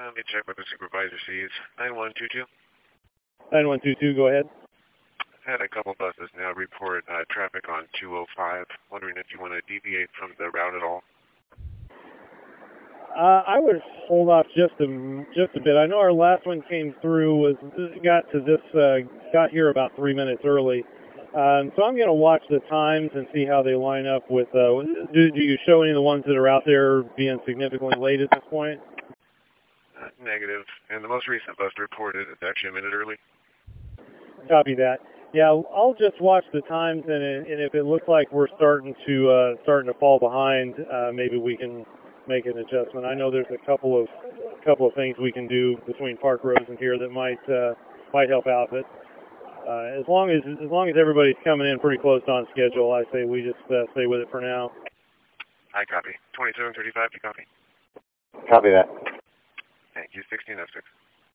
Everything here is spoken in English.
Let me check what the supervisor sees. 9122. 9122, go ahead. Had a couple buses now report traffic on 205. Wondering if you want to deviate from the route at all. I would hold off just a bit. I know our last one came through, got here about 3 minutes early. So I'm going to watch the times and see how they line up with, do you show any of the ones that are out there being significantly late at this point? Negative. And the most recent bus reported it's actually a minute early. Copy that. Yeah, I'll just watch the times, and if it looks like we're starting to fall behind, maybe we can make an adjustment. I know there's a couple of things we can do between Park Rose and here that might help out. But as long as everybody's coming in pretty close on schedule, I say we just stay with it for now. I copy. 2735, you copy? Copy that. Thank you. 1606.